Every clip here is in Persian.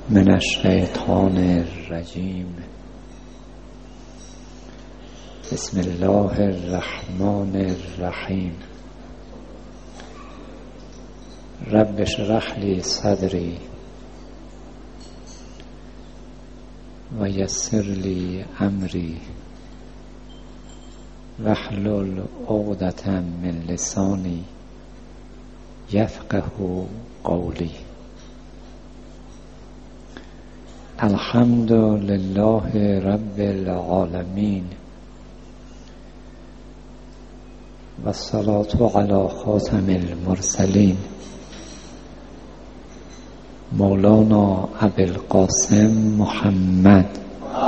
من الشیطان الرجیم. بسم الله الرحمن الرحیم. رب اشرح لی صدری و یسر لی امری واحلل عقدة من لسانی یفقه قولی. الحمد لله رب العالمین و الصلاة علی خاتم المرسلین مولانا ابی القاسم محمد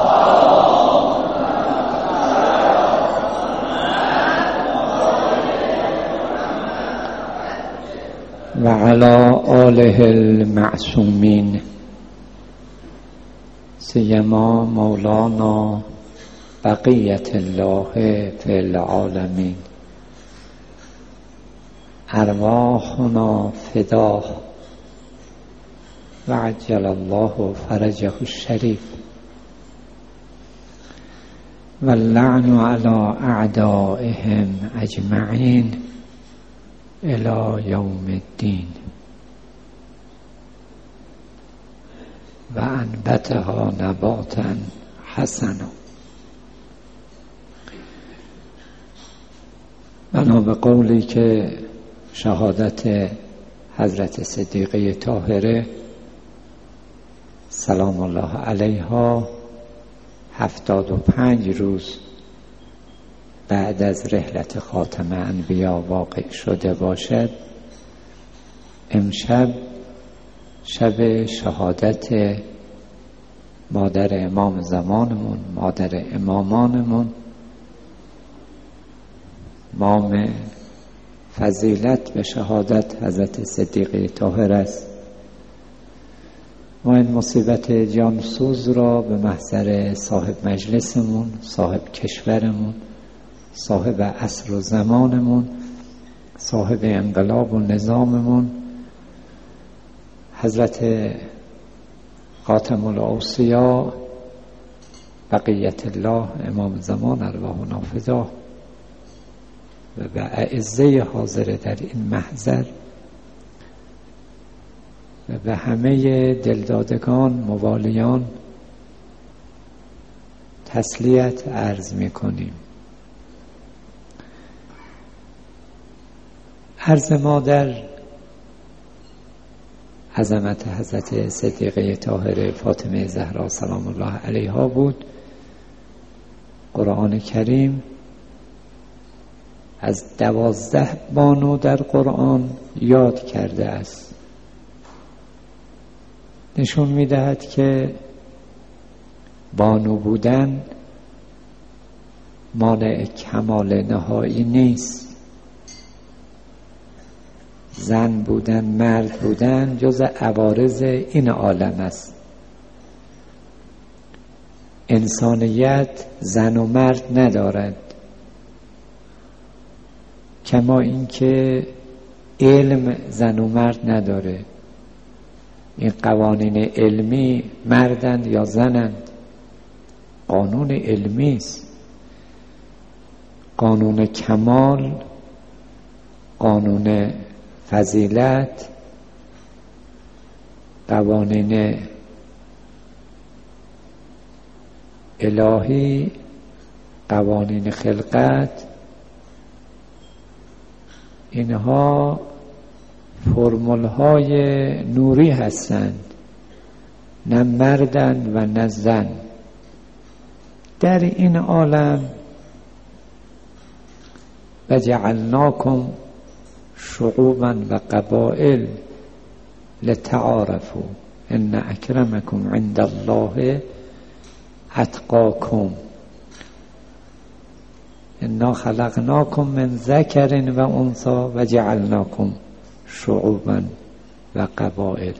و علی آله المعصومین سیما مولانا بقیت الله فی العالمین. ارواحنا فداه و عجل الله فرجه الشریف و اللعن علی اعدائهم اجمعین الی یوم الدین. و انبتها نباتا حسنا. بنا به قولی که شهادت حضرت صدیقه طاهره سلام الله علیها 75 روز بعد از رحلت خاتم انبیا واقع شده باشد، امشب شب شهادت مادر امام زمانمون، مادر امامانمون، مام فضیلت به شهادت حضرت صدیقه طاهر است. ما این مصیبت جانسوز را به محضر صاحب مجلسمون، صاحب کشورمون، صاحب عصر و زمانمون، صاحب انقلاب و نظاممون، حضرت خاتم الاوصیا بقیت الله امام زمان ارواحنا فداه و به اعزه حاضر در این محضر و به همه دلدادگان موالیان تسلیت عرض می کنیم. عرض ما در عظمت حضرت صدیقه طاهره فاطمه زهرا سلام الله علیها بود. قرآن کریم از 12 بانو در قرآن یاد کرده است. نشون می‌دهد که بانو بودن مانع کمال نهایی نیست. زن بودن، مرد بودن جز عوارض این عالم است. انسانیت زن و مرد ندارد، کما اینکه علم زن و مرد نداره. این قوانین علمی مردند یا زنند، قانون علمی است. قانون کمال، قانون فضیلت، قوانین الهی، قوانین خلقت، اینها فرمول‌های نوری هستند، نه مردند و نه زن. در این عالم و جعلناکم شعوبا و قبائل لتعارفوا ان اکرمکم عند الله اتقاکم انا خلقناکم من ذکر و انثی و جعلناکم شعوبا و قبائل.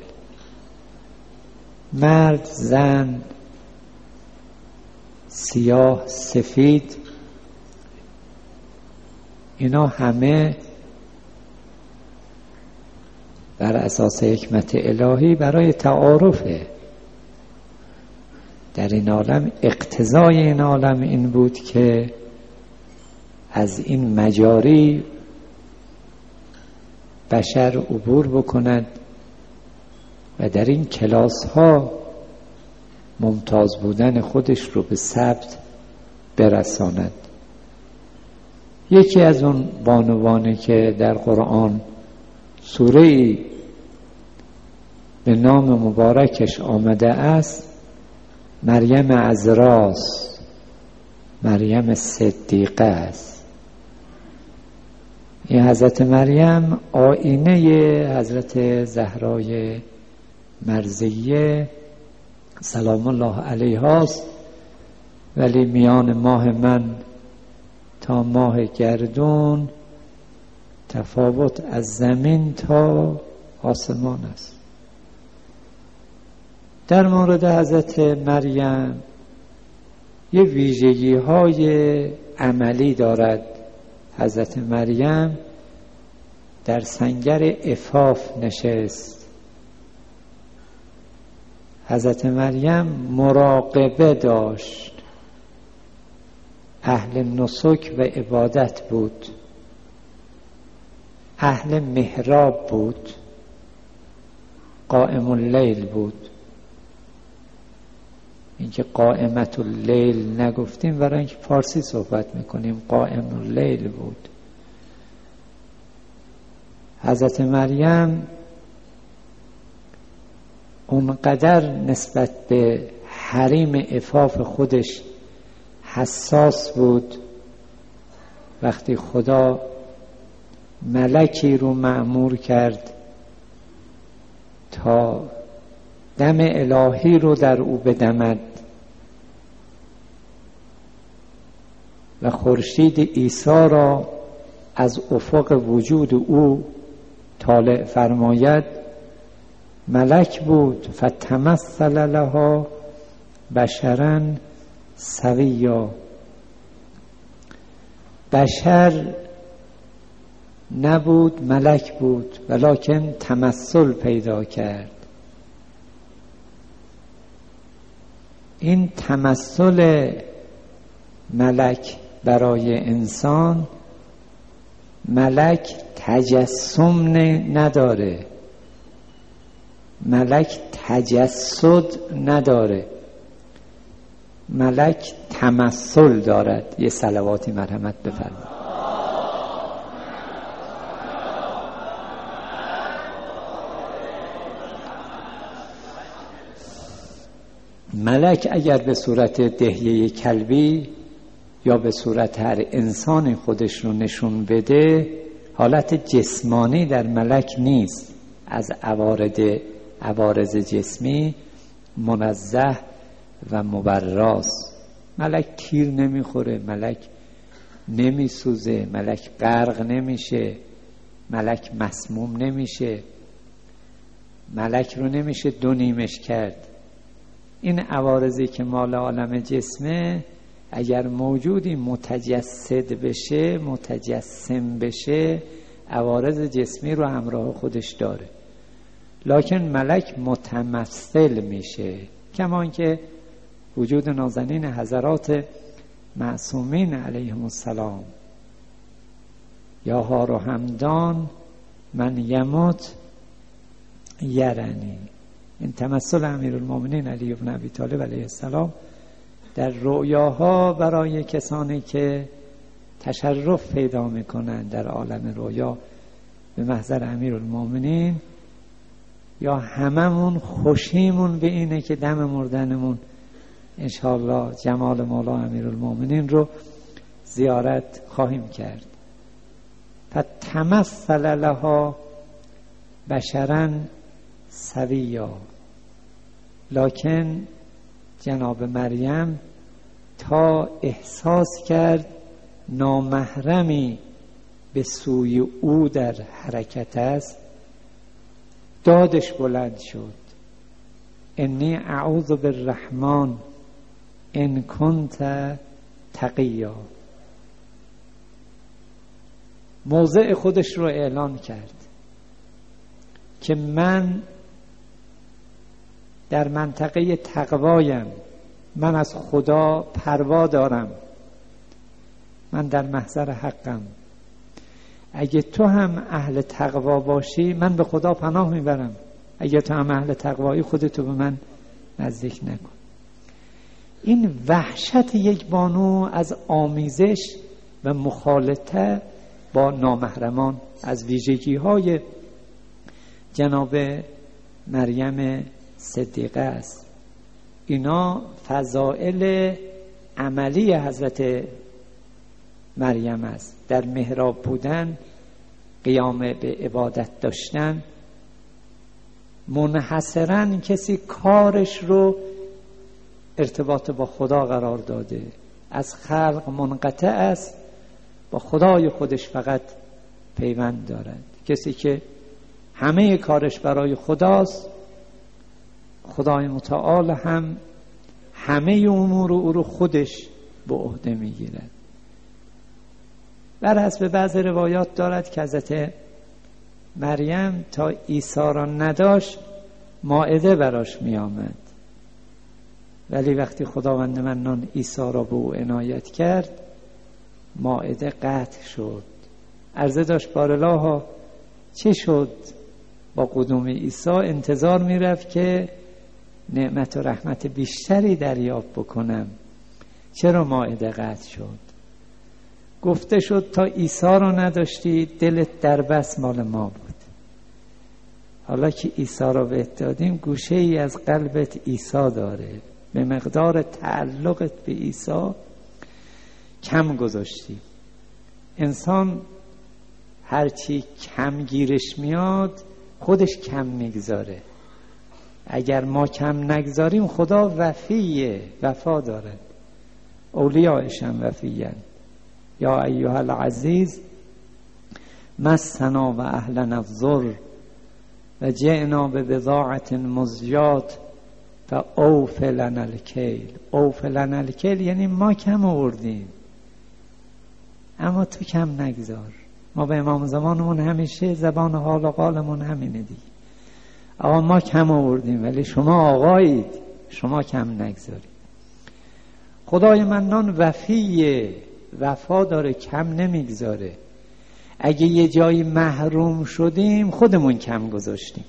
مرد، زن، سیاه، سفید، اینا همه بر اساس حکمت الهی برای تعارفه. در این عالم اقتضای این عالم این بود که از این مجاری بشر عبور بکند و در این کلاس ها ممتاز بودن خودش رو به ثبت برساند. یکی از اون بانوانی که در قرآن سوره‌ای به نام مبارکش آمده است مریم عذراست، مریم صدیقه است. این حضرت مریم آینه حضرت زهرای مرضیه سلام الله علیها است، ولی میان ماه من تا ماه گردون تفاوت از زمین تا آسمان است. در مورد حضرت مریم یه ویژگی های عملی دارد. حضرت مریم در سنگر عفاف نشست. حضرت مریم مراقبه داشت، اهل نسک و عبادت بود، اهل محراب بود، قائم اللیل بود. اینکه قائمت اللیل نگفتیم برای اینکه فارسی صحبت میکنیم، قائم اللیل بود. حضرت مریم اونقدر نسبت به حریم عفاف خودش حساس بود، وقتی خدا ملکی رو مأمور کرد تا دم الهی رو در او بدمد و خورشید عیسی را از افق وجود او طالع فرماید، ملک بود. فتمثل لها بشرا سویا. بشر نبود، ملک بود، ولکن تمثل پیدا کرد. این تمثل ملک برای انسان، ملک تجسم نداره، ملک تجسد نداره، ملک تمثل دارد. یه صلواتی مرحمت بفرمایید. ملک اگر به صورت دهیه کلبی یا به صورت هر انسان خودش رو نشون بده، حالت جسمانی در ملک نیست. از عوارض جسمی منزه و مبراست. ملک تیر نمیخوره، ملک نمیسوزه، ملک غرق نمیشه، ملک مسموم نمیشه، ملک رو نمیشه دو نیمش کرد. این عوارضی که مال عالم جسمه اگر موجودی متجسد بشه، متجسم بشه، عوارض جسمی رو همراه خودش داره. لکن ملک متمثل میشه، کمان که وجود نازنین حضرات معصومین علیهم السلام، یا هار و همدان من یموت یرنی. این تمثل امیرالمومنین علی بن ابی طالب علیه السلام در رؤیاها برای کسانی که تشرف پیدا میکنن در عالم رؤیا به محضر امیرالمومنین، یا هممون خوشیمون به اینه که دم مردنمون انشاءالله جمال مولا امیرالمومنین رو زیارت خواهیم کرد. فتمثل لها بشرا سویا. لکن جناب مریم تا احساس کرد نامحرمی به سوی او در حرکت است، دادش بلند شد. انی اعوذ بالرحمن ان کنت تقیا. موضع خودش رو اعلان کرد که من در منطقه تقوایم، من از خدا پروا دارم، من در محضر حقم. اگه تو هم اهل تقوا باشی من به خدا پناه میبرم، اگه تو هم اهل تقوایی خودتو به من نزدیک نکن. این وحشت یک بانو از آمیزش و مخالطه با نامحرمان از ویژگی های جناب مریم صدیقه است. اینا فضائل عملی حضرت مریم است. در محراب بودن، قیام به عبادت داشتن، منحصراً کسی کارش رو ارتباط با خدا قرار داده، از خلق منقطع است، با خدای خودش فقط پیوند دارد. کسی که همه کارش برای خداست، خدای متعال هم همه امور او رو خودش به عهده میگیرد. بر حسب بعض روایات دارد که حضرت مریم تا عیسی را نداشت مائده براش می آمد، ولی وقتی خداوند منان عیسی را به او عنایت کرد مائده قطع شد. عرضه داشت بارالله چه شد؟ با قدوم عیسی انتظار می رفت که نعمت و رحمت بیشتری دریافت بکنم، چرا مائده قطع شد؟ گفته شد تا عیسی رو نداشتی دلت در بس مال ما بود، حالا که عیسی رو بهت دادیم گوشه ای از قلبت عیسی داره، به مقدار تعلقت به عیسی کم گذاشتی. انسان هرچی کم گیرش میاد خودش کم میگذاره. اگر ما کم نگذاریم خدا وفیه، وفا داره، اولیاءش هم وفیه. یا ایها العزیز مسنا و اهلنا الضر و جئنا ببضاعة مزجات فاوف لنا الکیل. اوف لنا الکیل یعنی ما کم آوردیم اما تو کم نگذار. ما به امام زمانمون همیشه زبان حال و قالمون همینه دیگه، آقا ما کم آوردیم ولی شما آقایید، شما کم نگذارید. خدای منان وفیه، وفا داره، کم نمیگذاره. اگه یه جایی محروم شدیم خودمون کم گذاشتیم.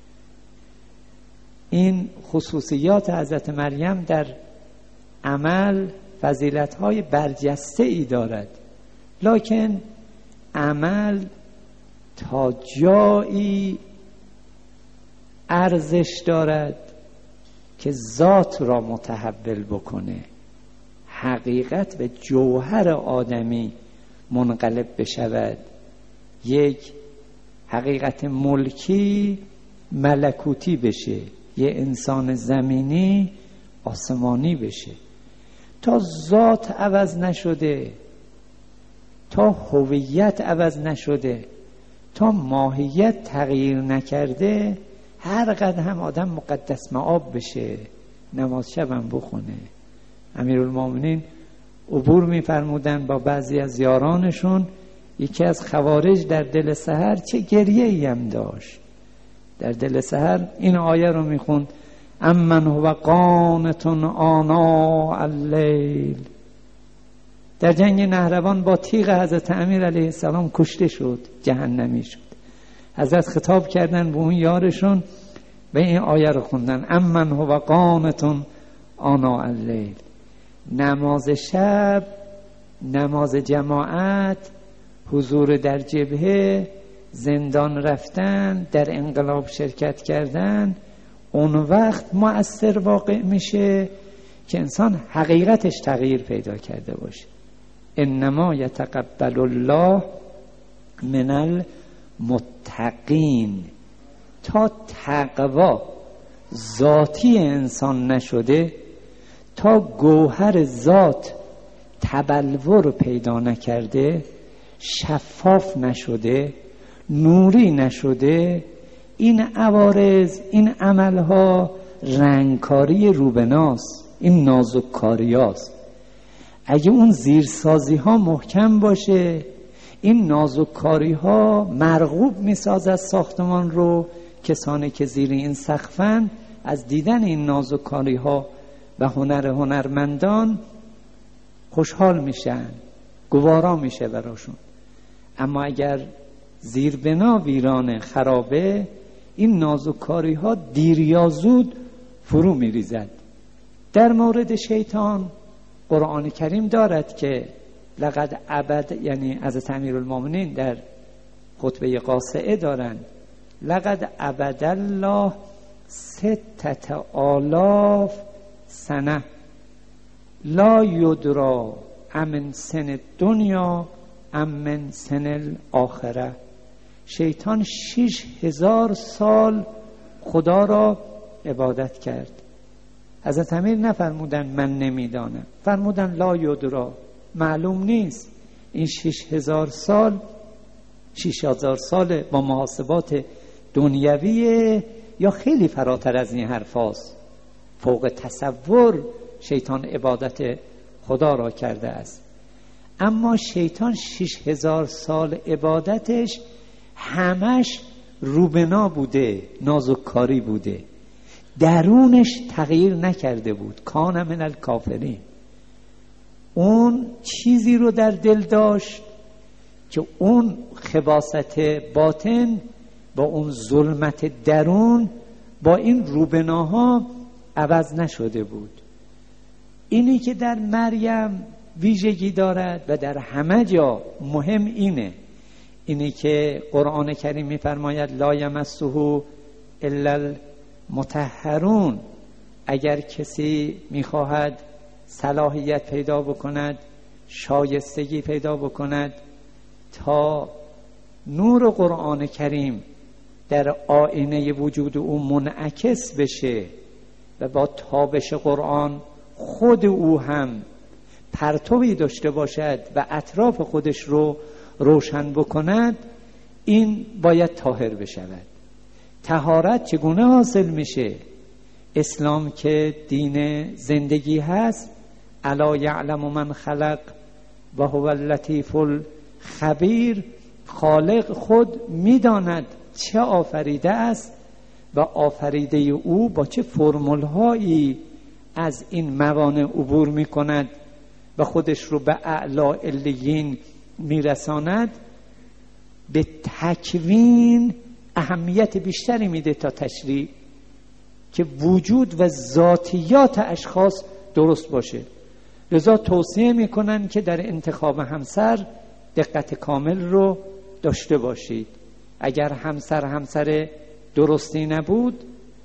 این خصوصیات حضرت مریم در عمل فضیلت‌های برجسته ای دارد، لکن عمل تا جایی ارزش دارد که ذات را متحول بکنه، حقیقت و جوهر آدمی منقلب بشود، یک حقیقت ملکی ملکوتی بشه، یه انسان زمینی آسمانی بشه. تا ذات عوض نشده، تا هویت عوض نشده، تا ماهیت تغییر نکرده، هر قدر هم آدم مقدس مآب بشه، نماز شبم بخونه. امیرالمومنین عبور می‌فرمودن با بعضی از یارانشون، یکی از خوارج در دل سحر چه گریه‌ای هم داشت. در دل سحر این آیه رو میخوند: امن هو قانت آناء اللیل. در جنگ نهروان با تیغ حضرت امیر علیه السلام کشته شد، جهنمی شد. حضرت خطاب کردن به اون یارشون و این آیه رو خوندن: امن هو قانت آناء اللیل. نماز شب، نماز جماعت، حضور در جبهه، زندان رفتن، در انقلاب شرکت کردن، اون وقت مؤثر واقع میشه که انسان حقیقتش تغییر پیدا کرده باشه. انما یتقبل الله من المتقین. تا تقوا ذاتی انسان نشده، تا گوهر ذات تبلور پیدا نکرده، شفاف نشده، نوری نشده، این عوارض، این عملها رنگکاری روبناست، این نازک‌کاریاست. اگه اون زیرسازی ها محکم باشه، این نازک‌کاری ها مرغوب میسازد ساختمان رو. کسانی که زیر این سقفن از دیدن این نازک‌کاری ها و هنرمندان خوشحال میشن، گوارا میشه براشون. اما اگر زیر بنا ویران خرابه، این نازوکاری ها دیر یا زود فرو میریزد. در مورد شیطان قرآن کریم دارد که لقد عبد، یعنی حضرت امیرالمومنین در خطبه قاصعه دارند لقد عبد الله 6000 سنه لا یدرا امن سن دنیا امن سن الاخره. شیطان 6000 سال خدا را عبادت کرد. حضرت امیر نفرمودن من نمیدانم، فرمودن لا یدرا، معلوم نیست. این 6000 سال با محاسبات دنیویه یا خیلی فراتر از این حرفاست. فوق تصور شیطان عبادت خدا را کرده است. اما شیطان 6000 سال عبادتش همش روبنا بوده، نازکاری بوده، درونش تغییر نکرده بود. کان من الکافرین. اون چیزی رو در دل داشت که اون خباثت باطن با اون ظلمت درون با این روبناها عوض نشده بود. اینی که در مریم ویژگی دارد و در همه جا مهم اینی که قرآن کریم می‌فرماید لا یمسه الا المطهرون. اگر کسی می‌خواهد صلاحیت پیدا بکند، شایستگی پیدا بکند تا نور قرآن کریم در آینه وجود او منعکس بشه و با تابش قرآن خود او هم پرتوی داشته باشد و اطراف خودش رو روشن بکند، این باید طاهر بشود. طهارت چگونه حاصل میشه؟ اسلام که دین زندگی هست، الا یعلم من خلق و هو اللطیف الخبیر. خالق خود میداند چه آفریده است و آفریده او با چه فرمول هایی از این موانع عبور میکند و خودش رو به اعلی علیین میرساند. به تکوین اهمیت بیشتری میده تا تشریع، که وجود و ذاتیات اشخاص درست باشه. لذا توصیه میکنن که در انتخاب همسر دقت کامل رو داشته باشید. اگر همسر درستی نبود،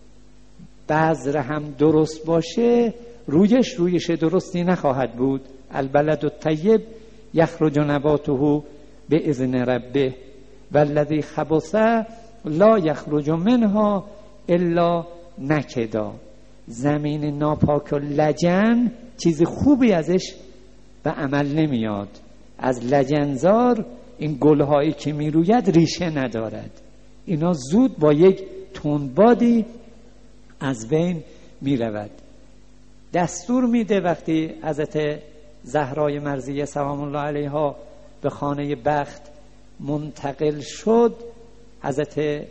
بذر هم درست باشه، رویش درستی نخواهد بود. البلد الطیب یخرج نباته باذن ربه والذی خبث لا یخرج منها الا نکدا. زمین ناپاک و لجن چیز خوبی ازش به عمل نمیاد. از لجنزار این گلهایی که میروید ریشه ندارد. اینا زود با یک تندبادی از بین میرود. دستور میده وقتی حضرت زهرای مرضیه سلام الله علیها به خانه بخت منتقل شد، حضرت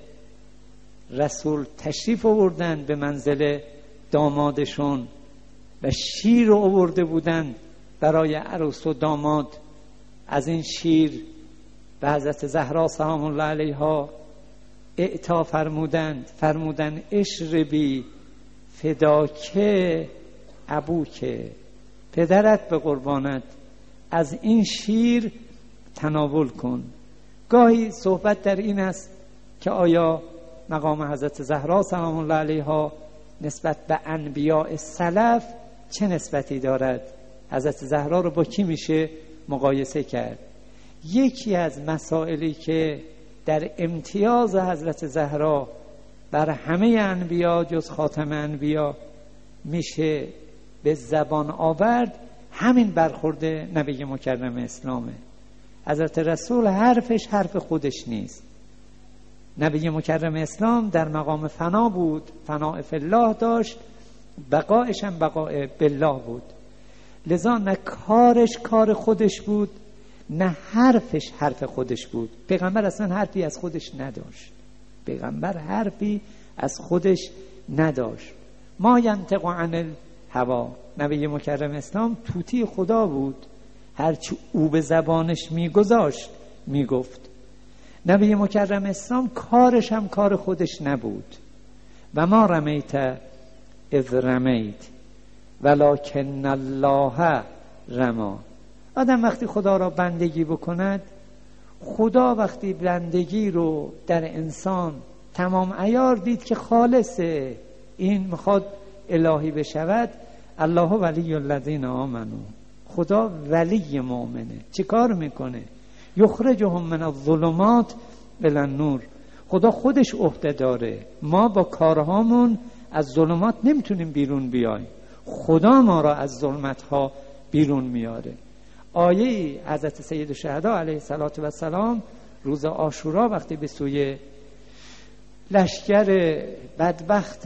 رسول تشریف آوردن به منزل دامادشون و شیر رو آورده بودن برای عروس و داماد. از این شیر به حضرت زهرا سلام الله علیها اعطا فرمودند اشربی فداکه ابوکه، پدرت به قربانت، از این شیر تناول کن. گاهی صحبت در این است که آیا مقام حضرت زهرا سلام الله علیها نسبت به انبیاء سلف چه نسبتی دارد؟ حضرت زهرا رو با کی میشه مقایسه کرد؟ یکی از مسائلی که در امتیاز حضرت زهرا بر همه انبیا جز خاتم انبیا میشه به زبان آورد، همین برخورد نبی مکرم اسلامه. حضرت رسول حرفش حرف خودش نیست. نبی مکرم اسلام در مقام فنا بود، فنا فی الله داشت، بقایش هم بقای بالله بود. لذا نه کارش کار خودش بود، نه حرفش حرف خودش بود. پیغمبر اصلا حرفی از خودش نداشت. ما ینطق عن هوا. نبی مکرم اسلام طوطی خدا بود، هرچی او به زبانش میگذاشت میگفت. نبی مکرم اسلام کارش هم کار خودش نبود. و ما رمیت اذ رمیت ولکن الله رما. آدم وقتی خدا را بندگی بکند، خدا وقتی بندگی رو در انسان تمام عیار دید که خالصه، این میخواد الهی بشود، الله ولی الذین آمنو، خدا ولی مؤمنه. چه کار میکنه؟ یخرجهم من الظلمات الی النور. خدا خودش عهده داره، ما با کارهامون از ظلمات نمیتونیم بیرون بیایم، خدا ما را از ظلمت ها بیرون میاره. آیه حضرت سید الشهدا علیه السلام روز عاشورا وقتی به سوی لشکر بدبخت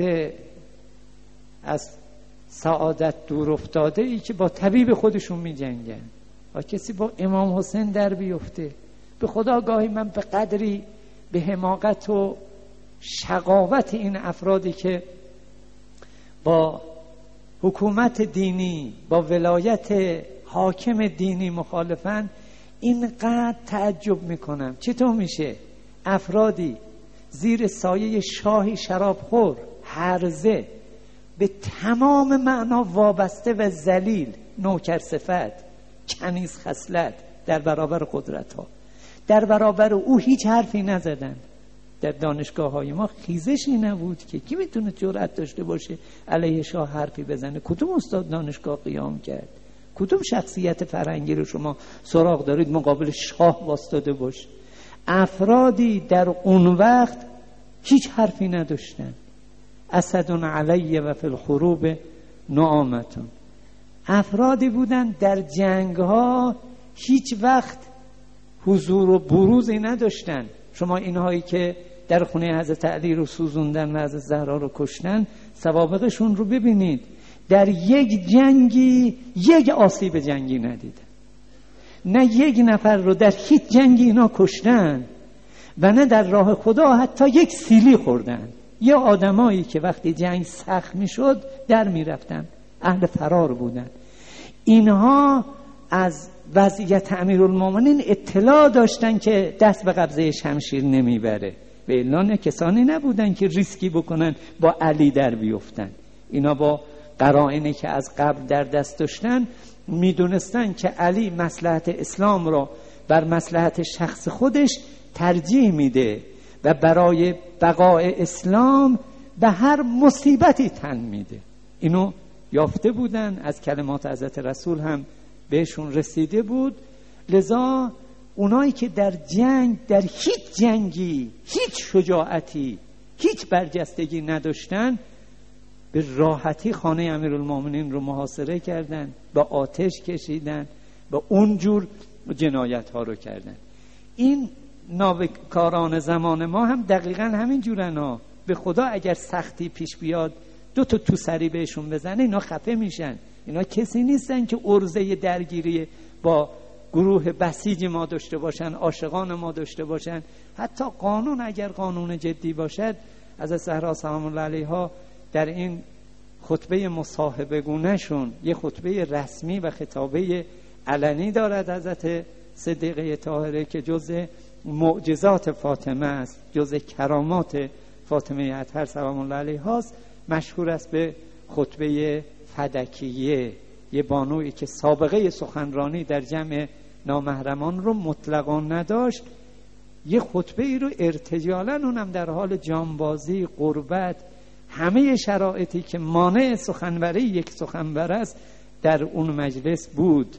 از سعادت دور افتاده ای که با طبیب خودشون می جنگن و کسی با امام حسین در بیفته، به خدا گاهی من به قدری به حماقت و شقاوت این افرادی که با حکومت دینی، با ولایت حاکم دینی مخالفن، اینقدر تعجب میکنم. چطور میشه افرادی زیر سایه شاهی شرابخور، هرزه، به تمام معنا وابسته و ذلیل، نوکر صفت، کنیز خصلت در برابر قدرت ها، در برابر او هیچ حرفی نزدن. در دانشگاه های ما خیزشی نبود که کی میتونه جرأت داشته باشه علیه شاه حرفی بزنه. کدوم استاد دانشگاه قیام کرد؟ کدوم شخصیت فرهنگی رو شما سراغ دارید مقابل شاه واسطاده باشه؟ افرادی در اون وقت هیچ حرفی نداشتن. اسد علیه و فی الحروب نعامتون. افرادی بودن در جنگ ها هیچ وقت حضور و بروزی نداشتن. شما اینهایی که در خونه حضرت علی رو سوزوندن و حضرت زهرا رو کشتن، سوابقشون رو ببینید. در یک جنگی یک آسیب جنگی ندیدن، نه یک نفر رو در هیچ جنگی اینا کشتن و نه در راه خدا حتی یک سیلی خوردن. یه آدمایی که وقتی جنگ سخت میشد در میرفتن، اهل فرار بودن. اینها از وضعیت امیرالمومنین اطلاع داشتن که دست به قبضه شمشیر نمیبره، و الا کسانی نبودن که ریسکی بکنن با علی در بیفتن. اینا با قرائنی که از قبل در دست داشتن میدونستن که علی مصلحت اسلام را بر مصلحت شخص خودش ترجیح میده و برای بقای اسلام به هر مصیبتی تن میده. اینو یافته بودن، از کلمات حضرت رسول هم بهشون رسیده بود. لذا اونایی که در جنگ، در هیچ جنگی هیچ شجاعتی، هیچ برجستگی نداشتن، به راحتی خانه امیرالمومنین رو محاصره کردن، با آتش کشیدن و اونجور جنایت ها رو کردن. این نابکاران زمان ما هم دقیقا همین جورن ها. به خدا اگر سختی پیش بیاد دو تا تو سری بهشون بزنه اینا خفه میشن. اینا کسی نیستن که عرضه درگیری با گروه بسیج ما داشته باشن، عاشقان ما داشته باشن. حتی قانون اگر قانون جدی باشد، از زهرا سلام الله علیها در این خطبه مصاحبه گونه شون یه خطبه رسمی و خطابه علنی دارد حضرت صدیقه طاهره که جزء معجزات فاطمه است، جزء کرامات فاطمه اطهر سلام الله علیها است. مشهور است به خطبه فدکیه، یه بانویی که سابقه سخنرانی در جمع نامحرمان رو مطلقاً نداشت، یه خطبه ای رو ارتجالاً، اونم در حال جانبازی، غربت، همه شرایطی که مانع سخنوری یک سخنور است در اون مجلس بود.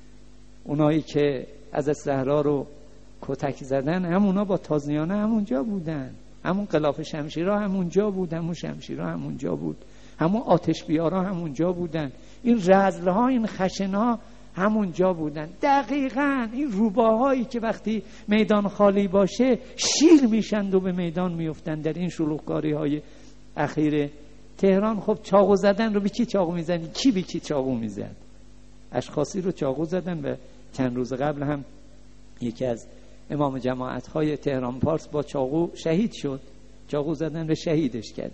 اونایی که از زهرا رو کتک زدن همونا با تازیانه همونجا بودن، همون غلاف شمشیرها همونجا بود، همون شمشیرها همونجا بود، همون آتش بیارا همونجا بودن، این رذلها، این خشنها همونجا بودن. دقیقاً این روباهایی که وقتی میدان خالی باشه شیر میشند و به میدان میفتن در این شلوغکاری های اخیر تهران. خب چاقو زدن رو به کی چاقو میزنی؟ کی به کی چاقو میزد؟ اشخاصی رو چاقو زدن و چند روز قبل هم یکی از امام جماعت های تهران پارس با چاقو شهید شد. چاقو زدن و شهیدش کردن.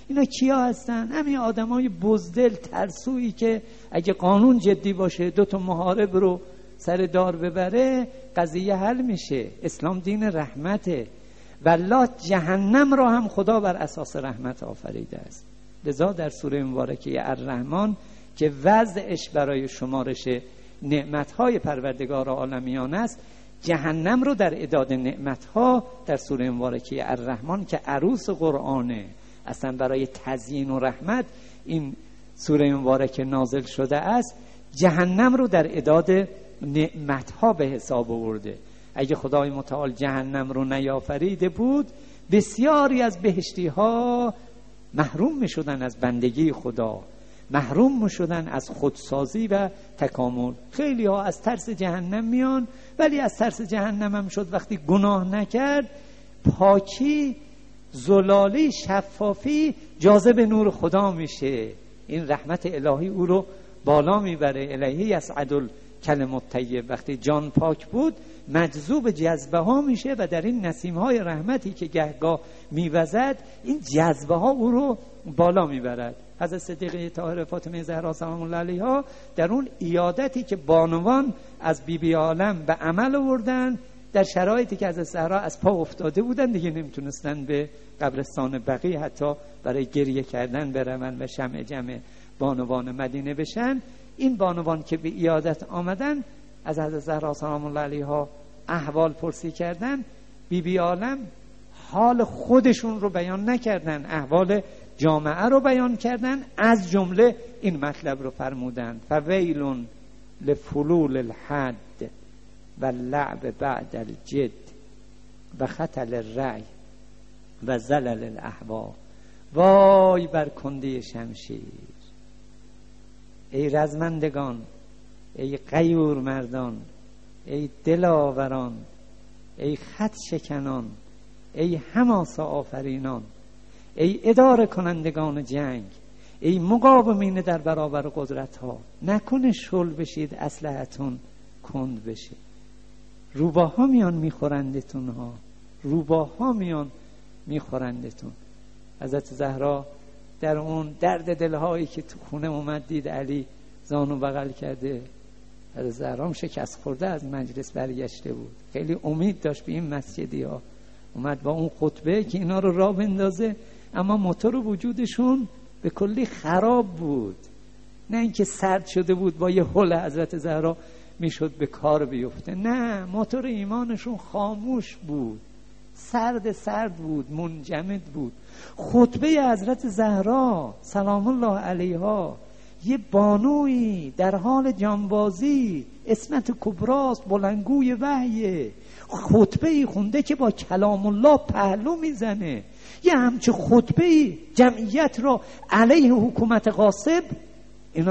اینا کیا هستن؟ همین آدمای بزدل ترسویی که اگه قانون جدی باشه 2 محارب رو سر دار ببره قضیه حل میشه. اسلام دین رحمته. والله جهنم را هم خدا بر اساس رحمت آفریده است. لذا در سوره مبارکه الرحمن که وضعش برای شمارش نعمتهای پروردگار عالمیان است، جهنم رو در اعداد نعمتها در سوره مبارکه الرحمن که عروس قرآنه، اصلا برای تزیین و رحمت این سوره مبارکه نازل شده است، جهنم رو در اعداد نعمتها به حساب آورده. اگه خدای متعال جهنم رو نیافریده بود، بسیاری از بهشتی ها محروم می شدن از بندگی خدا، محروم می شدن از خودسازی و تکامل. خیلی ها از ترس جهنم میان، ولی از ترس جهنم هم شد وقتی گناه نکرد، پاکی، زلالی، شفافی جاذب نور خدا میشه. این رحمت الهی او رو بالا میبره. الهی یصعد الکلم الطیب، وقتی جان پاک بود مجذوب جذبه ها میشه و در این نسیم های رحمتی که گهگاه میوزد این جذبه ها او رو بالا میبرد. حضرت صدیقه طاهره فاطمه زهرا سلام الله علیها در اون عیادتی که بانوان از بیبی عالم به عمل آوردن، در شرایطی که حضرت زهرا از پا افتاده بودن، دیگه نمیتونستن به قبرستان بقیع حتی برای گریه کردن برون و شمع جمع بانوان مدینه بشن. این بانوان که به عیادت آمدن از حضرت زهرا سلام الله علیها احوال پرسی کردن، بیبی عالم حال خودشون رو بیان نکردن، احوال جامعه رو بیان کردن. از جمله این مطلب رو فرمودن: فویل لفلول الحد و لعب بعد الجد و خطل الرعی و زلل الاحوا. وای بر کنده شمشیر، ای رزمندگان، ای غیور مردان، ای دلاوران، ای خط شکنان، ای حماسه آفرینان، ای اداره کنندگان جنگ، ای مقاومین در برابر قدرت ها، نکنه شل بشید اسلحتون کند بشه. روباها میان میخورندتون ها، روباها میان میخورندتون. حضرت زهرا در اون درد دلهایی که تو خونه اومد دید علی زانو بغل کرده. حضرت زهرا هم شکست خورده از مجلس برگشته بود، خیلی امید داشت به این مسجدی ها. اومد با اون خطبه که اینا رو راه بندازه، اما موتور وجودشون به کلی خراب بود. نه اینکه سرد شده بود با یه هل حضرت زهرا میشد به کار بیفته، نه، موتور ایمانشون خاموش بود، سرد بود، منجمد بود. خطبه حضرت زهرا سلام الله علیها، یه بانوی در حال جانبازی، اسمت کبراست، بلندگوی وحیه، خطبه خونده که با کلام الله پهلو میزنه. یه همچه خطبه جمعیت را علیه حکومت غاصب اینا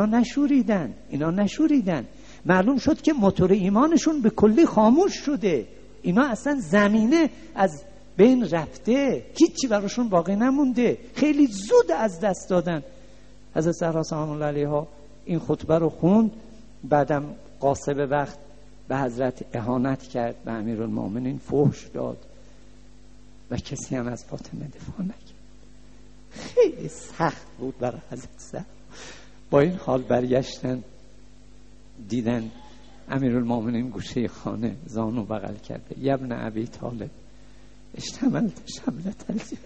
نشوریدن. معلوم شد که موتور ایمانشون به کلی خاموش شده، اینا اصلا زمینه از بین رفته، هیچی براشون باقی نمونده، خیلی زود از دست دادن. حضرت زهرا سلام الله علیها این خطبه رو خوند. بعدم غاصب وقت به حضرت اهانت کرد، به امیرالمومنین فحش داد و کسی هم از فاطمه دفاع نکرد. خیلی سخت بود برای حضرت زهرا. با این حال برگشتن، دیدن امیرالمومنین گوشه خانه زانو بغل کرده. یبن ابی طالب اشتملت شملت الجد.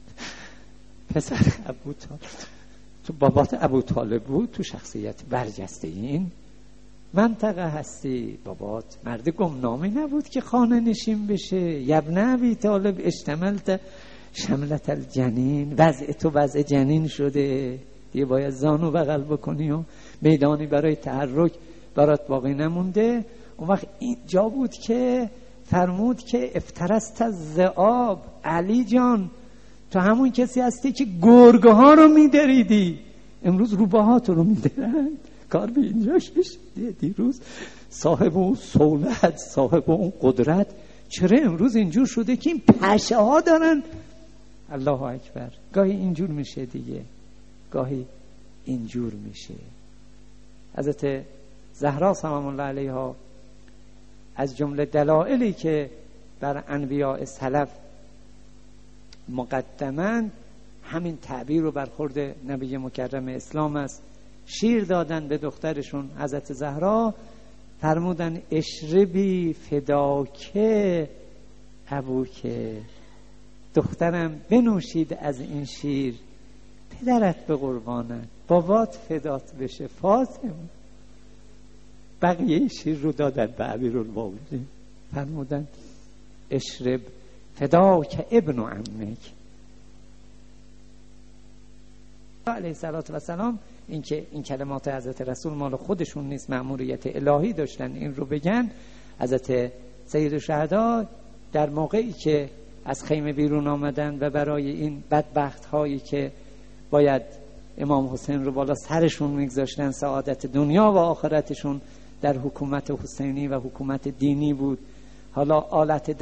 پسر ابو طالب، تو بابات ابو طالب بود، تو شخصیت برجسته این منطقه هستی. بابات مرد گمنامی نبود که خانه نشین بشه. یبن ابی طالب اشتملت شملت الجنین، وضع تو وضع جنین شده دیگه، باید زانو بغل بکنی و میدانی برای تحرک برات باقی نمونده. اون وقت اینجا بود که فرمود که افترست از ذئاب، علی جان تو همون کسی هستی که گرگه ها رو میدریدی، امروز روباهات رو میدرند. کار به اینجا کشیده. دیروز صاحب اون سولت، صاحب اون قدرت، چرا امروز اینجور شده که این پشه ها دارن؟ الله اکبر. گاهی اینجور میشه دیگه، گاهی اینجور میشه. حضرت زهرا سلام الله علیها از جمله دلایلی که بر انبیاء سلف مقدمن همین تعبیر و برخورد نبی مکرم اسلام است. شیر دادن به دخترشون حضرت زهرا، فرمودن اشربی فداکه ابوکه، دخترم بنوشید از این شیر، پدرت به قربانت، بابات فدات بشه فاطمه. بقیه شیر رو دادن به امیرالمومنین، فرمودن اشرب فداک ابن عمک. علیه الصلاة و السلام این کلمات حضرت رسول مال خودشون نیست، مأموریت الهی داشتن این رو بگن. حضرت سید الشهدا در موقعی که از خیمه بیرون آمدن و برای این بدبخت هایی که باید امام حسین رو بالا سرشون میگذاشتن، سعادت دنیا و آخرتشون در حکومت حسینی و حکومت دینی بود، حالا آلت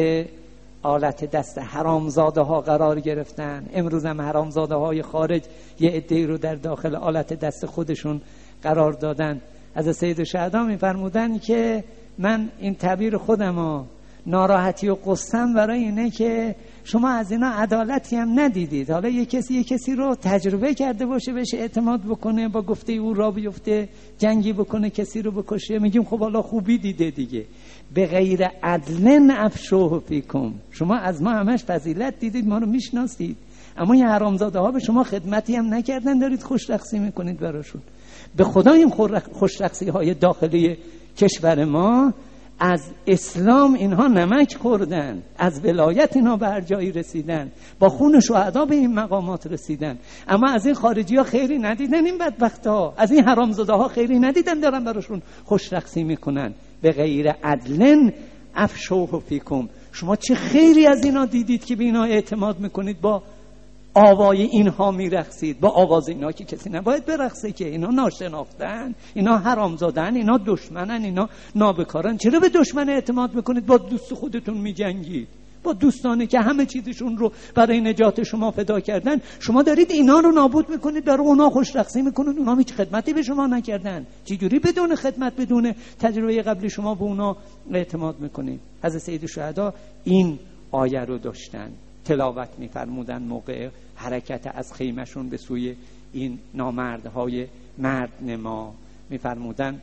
دست حرامزاده ها قرار گرفتن. امروز هم حرامزاده های خارج یه عده‌ای رو در داخل آلت دست خودشون قرار دادن. از سید الشهدا میفرمودن که من این تعبیر خودم ناراحتی و قصه‌ام برای اینه که شما از اینا عدالتی هم ندیدید. حالا یه کسی رو تجربه کرده باشه بهش اعتماد بکنه، با گفته او را بیفته، جنگی بکنه، کسی رو بکشه، میگیم خب حالا خوبی دیده دیگه. به غیر عدل افشوه فیکم، شما از ما همش فضیلت دیدید، ما رو میشناسید، اما این حرامزاده ها به شما خدمتی هم نکردن، دارید خوشرخصی میکنید براشون. به خدا این خوشرخصی های داخلی کشور ما از اسلام اینها نمک خوردن، از ولایت اینها به هر جایی رسیدن، با خون شهدا به این مقامات رسیدن، اما از این خارجی ها خیری ندیدن. این بدبخت ها از این حرامزاده ها خیری ندیدن، دارن براشون خوشرخصی میکنن. به غیر عدل افشوه فیکم، شما چه خیری از اینا دیدید که به اینا اعتماد میکنید، با آوای اینها میرقصید، با آواز اینا که کسی نباید برقصه، که اینا ناشناختن، اینا حرامزادن، اینا دشمنن، اینا نابکارن. چرا به دشمن اعتماد میکنید؟ با دوست خودتون میجنگید، با دوستانی که همه چیزشون رو برای نجات شما فدا کردن. شما دارید اینا رو نابود میکنید، برای اونا خوشرخصی میکنید. اونا هیچ خدمتی به شما نکردن، چجوری بدون خدمت، بدون تجربه قبلی شما به اونا اعتماد میکنید؟ حضرت سید الشهدا این آیه رو داشتن، تلاوت می‌فرمودن موقع حرکت از خیمشون به سوی این نامردهای مرد نما. می‌فرمودن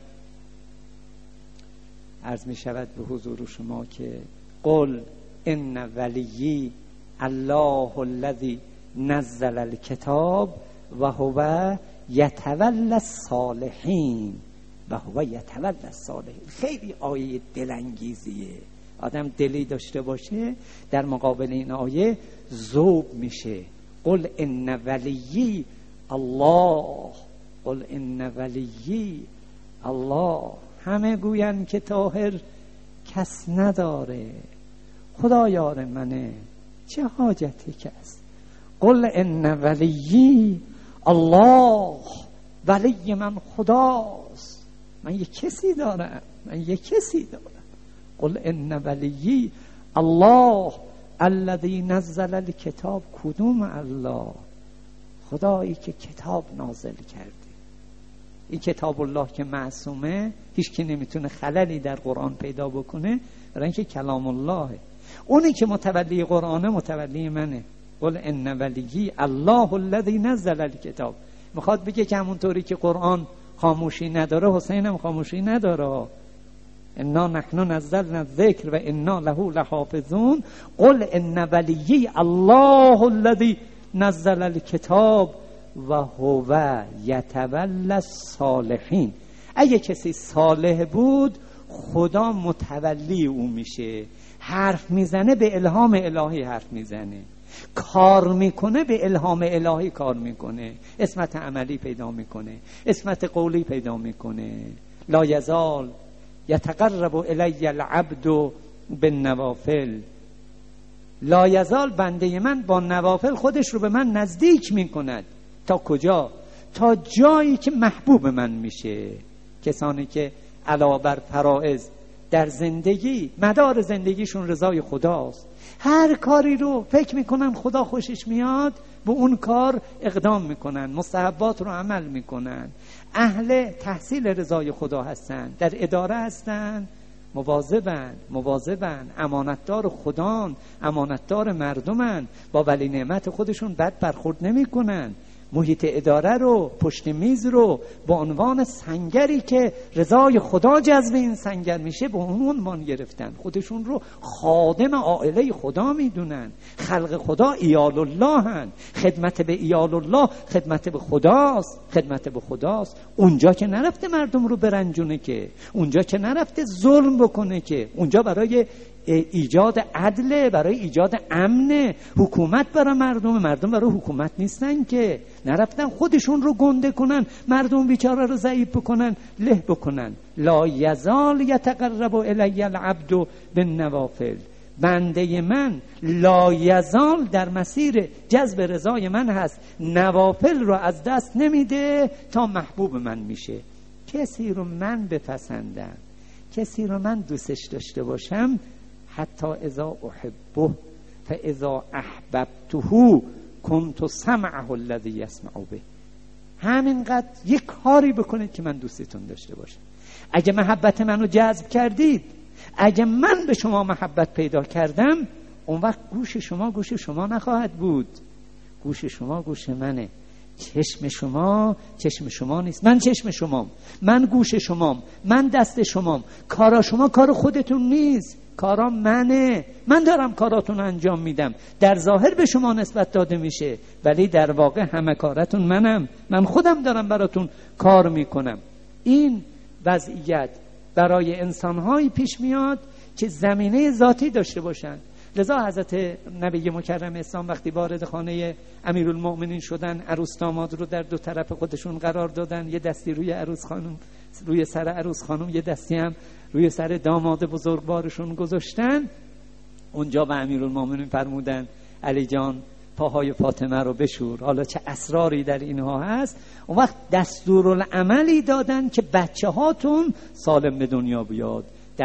عرض می‌شود به حضور شما که قل ان ولی الله الذی نزل الکتاب و هو یتولی الصالحین و هو یتولی الصالحین. خیلی آیه دلانگیزیه. آدم دلی داشته باشه در مقابل این آیه ذوب میشه. قل ان ولی الله، قل ان ولی الله. همه گوین که طاهر کس نداره، خدا یار منه، چه حاجتی کس. قل ان ولی الله، ولی من خداست، من یک کسی دارم، قل ان ولی الله الذی نزل الکتاب. کدوم الله؟ خدایی که کتاب نازل کرده. این کتاب الله که معصومه، هیچ کی نمیتونه خللی در قرآن پیدا بکنه، برای اینکه کلام الله. اونی که متولی قرآنه متولی منه. قل ان ولی الله الذی نزل الکتاب. میخواد بگه که همونطوری که قرآن خاموشی نداره، حسین هم خاموشی نداره. انا نحن نزلنا الذکر و انا له لحافظون. قل ان ولی الله الذی نزل الکتاب و هو یتولی الصالحین. اگه کسی صالح بود، خدا متولی او میشه. حرف میزنه به الهام الهی حرف میزنه، کار میکنه به الهام الهی کار میکنه، عصمت عملی پیدا میکنه، عصمت قولی پیدا میکنه. لا یزال یتقرب الی العبد بالنوافل. لا یزال بنده من با نوافل خودش رو به من نزدیک میکند. تا کجا؟ تا جایی که محبوب من میشه. کسانی که علاوه بر فرائض در زندگی، مدار زندگیشون رضای خداست، هر کاری رو فکر میکنن خدا خوشش میاد، به اون کار اقدام میکنن، مستحبات رو عمل میکنن، اهل تحصیل رضای خدا هستن، در اداره هستن، مواظبن، امانتدار خدان، امانتدار مردمن، با ولی نعمت خودشون بد برخورد نمی کنن. محیط اداره رو، پشت میز رو با عنوان سنگری که رضای خدا جذب این سنگر میشه به اون عنوان گرفتن. خودشون رو خادم عائله خدا میدونن. خلق خدا ایال الله هن. خدمت به ایال الله خدمت به خداست. خدمت به خداست. اونجا که نرفته مردم رو برنجونه، که اونجا که نرفته ظلم بکنه، که اونجا برای ایجاد عدل، برای ایجاد امن، حکومت برای مردم برای حکومت نیستن، که نرفتن خودشون رو گنده کنن، مردم بیچاره رو ضعیف بکنن، له بکنن. لا یزال یتقرب الی العبد بالنوافل. بنده من لا یزال در مسیر جذب رضای من هست، نوافل رو از دست نمیده تا محبوب من میشه. کسی رو من بپسندم، کسی رو من دوستش داشته باشم، حتی اذا احبه فاذا احببته كنت سمعه الذي يسمع به. همینقدر یک کاری بکنید که من دوستتون داشته باشم. اگه محبت منو جذب کردید، اگه من به شما محبت پیدا کردم، اون وقت گوش شما گوش شما نخواهد بود، گوش شما گوش منه. چشم شما چشم شما نیست، من چشم شمام، من گوش شمام، من دست شمام. کارا شما کار خودتون نیست، کارا منه. من دارم کاراتون انجام میدم، در ظاهر به شما نسبت داده میشه، ولی در واقع همه کاراتون منم. من خودم دارم براتون کار میکنم. این وضعیت برای انسانهایی پیش میاد که زمینه ذاتی داشته باشن. لذا حضرت نبی مکرم اسلام وقتی وارد خانه امیرالمؤمنین شدن، عروس داماد رو در دو طرف خودشون قرار دادن. یه دستی روی عروس خانم، روی سر عروس خانم، یه دستی هم روی سر داماد بزرگوارشون گذاشتن. اونجا به امیرالمؤمنین فرمودن علی جان پاهای فاطمه رو بشور. حالا چه اسراری در اینها هست. اون وقت دستورالعملی دادن که بچه هاتون سالم به دنیا بیاد.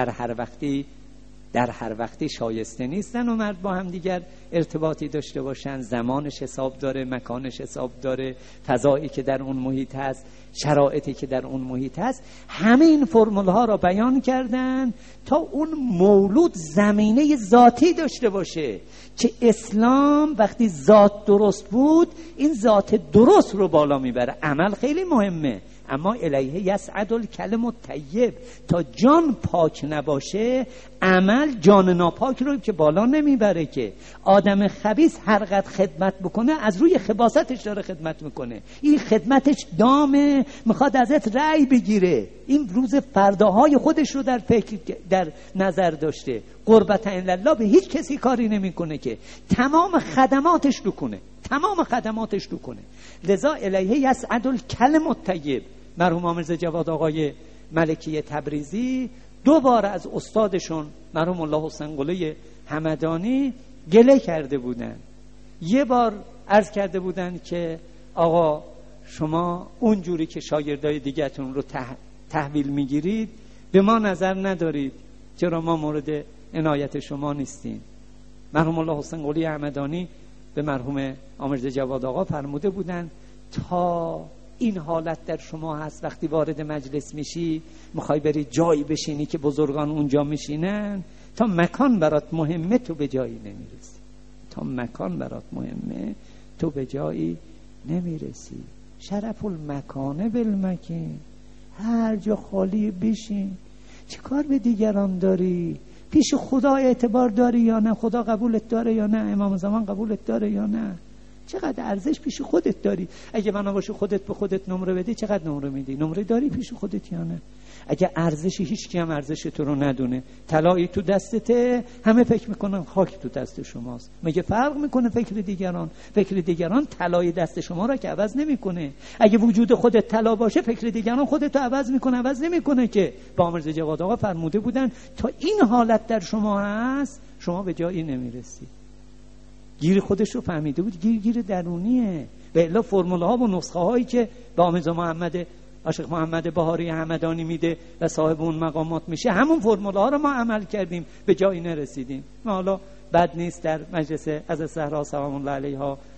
در هر وقتی شایسته نیستن و مرد با هم دیگر ارتباطی داشته باشن. زمانش حساب داره، مکانش حساب داره، فضایی که در اون محیط هست، شرایطی که در اون محیط هست. همه این فرمول ها را بیان کردن تا اون مولود زمینه ذاتی داشته باشه که اسلام وقتی ذات درست بود این ذات درست رو بالا میبره. عمل خیلی مهمه، اما الیه یصعد الکلم الطیب. تا جان پاک نباشه عمل جان ناپاک رو که بالا نمیبره. که آدم خبیث هر قدر خدمت بکنه از روی خباثتش داره خدمت میکنه. این خدمتش دامه، میخواد ازت رأی بگیره. این روز فرداهای خودش رو در نظر داشته. قربت الله به هیچ کسی کاری نمیکنه که تمام خدماتش رو کنه. لذا الیه یصعد الکلم الطیب. مرحوم آمرز جواد آقای ملکی تبریزی دو بار از استادشون مرحوم الله حسین قلی همدانی گله کرده بودن. یه بار عرض کرده بودن که آقا شما اونجوری که شاگردای دیگه‌تون رو تحویل میگیرید به ما نظر ندارید، چرا ما مورد عنایت شما نیستیم. مرحوم الله حسین قلی همدانی به مرحوم آمرز جواد آقا فرموده بودن تا این حالت در شما هست وقتی وارد مجلس میشی میخوای بری جایی بشینی که بزرگان اونجا میشینن، تا مکان برات مهمه تو به جایی نمیرسی. تو به جایی نمیرسی. شرف المکانه بالمکین. هر جا خالی بشین. چه کار به دیگران داری؟ پیش خدا اعتبار داری یا نه؟ خدا قبولت داره یا نه؟ امام زمان قبولت داره یا نه؟ چقدر ارزش پیش خودت داری؟ اگه بنا باشه خودت به خودت نمره بدی، چقدر نمره میدی؟ نمره داری پیش خودت یا نه؟ اگه ارزشی هیچ کی هم ارزش تو رو ندونه، طلایی تو دستته، همه فکر میکنن خاک تو دست شماست. مگه فرق میکنه فکر دیگران طلای دست شما را که عوض نمیکنه. اگه وجود خودت طلا باشه فکر دیگران خودت رو عوض نمیکنه. که با آمرز جواد آقا فرموده بودن تا این حالت در شما هست شما به جایی نمیرسی. گیر خودش رو فهمیده بود، گیر درونیه. به الا فرموله ها و نسخه هایی که با آمرز عاشق محمد بهاری همدانی میده و صاحب اون مقامات میشه، همون فرموله ها رو ما عمل کردیم، به جایی نرسیدیم. ما حالا بد نیست در مجلس از زهرا سلام الله علیها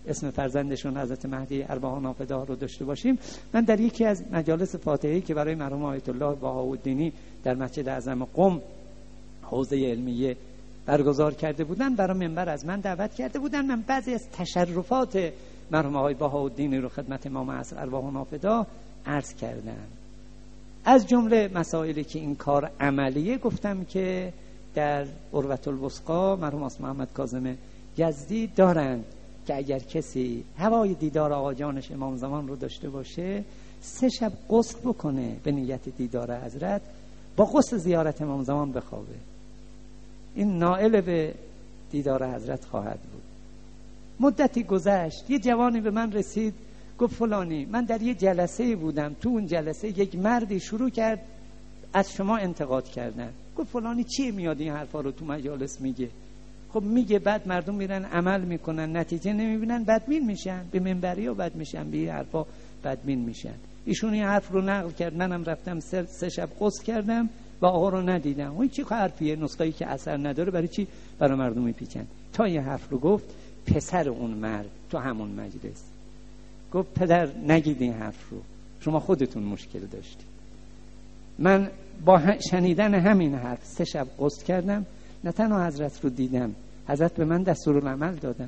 اسم فرزندشون حضرت مهدی ارواح نافذه رو داشته باشیم. من در یکی از مجالس فاتحه‌ای که برای مرحوم آیت الله بهاءالدینی در مسجد اعظم قم حوزه علمیه برگزار کرده بودن، برای منبر از من دعوت کرده بودن. من بعضی از تشرفات مرحوم آقای بهاءالدینی رو خدمت امام عصر ارواح نافذه عرض کردم. از جمله مسائلی که این کار عملیه گفتم که در عروة الوثقی مرحوم آقا محمد کاظم یزدی دارند که اگر کسی هوای دیدار آقا جانش امام زمان رو داشته باشه 3 شب غسل بکنه به نیت دیدار حضرت، با غسل زیارت امام زمان بخوابه، این نائل به دیدار حضرت خواهد بود. مدتی گذشت، یه جوانی به من رسید گفت فلانی من در یه جلسه بودم، تو اون جلسه یک مردی شروع کرد از شما انتقاد کردن. گفت فلانی چیه میاد این حرفا رو تو مجالس میگه؟ خب میگه بعد مردم میرن عمل میکنن نتیجه نمیبینن بدبین میشن، به منبری ها بد میشن، به این حرفا بدبین میشن. ایشون این حرف رو نقل کرد، منم رفتم 3 شب غسل کردم و آقا رو ندیدم. اون چی حرفیه؟ نسخه‌ای که اثر نداره برای چی برای مردم میپیچن؟ تا یه حرف رو گفت پسر اون مرد تو همون مجلس گفت پدر نگید این حرف رو، شما خودتون مشکل داشتید. من با شنیدن همین حرف 3 شب غسل کردم، نه تنها حضرت رو دیدم، حضرت به من دستورالعمل دادن.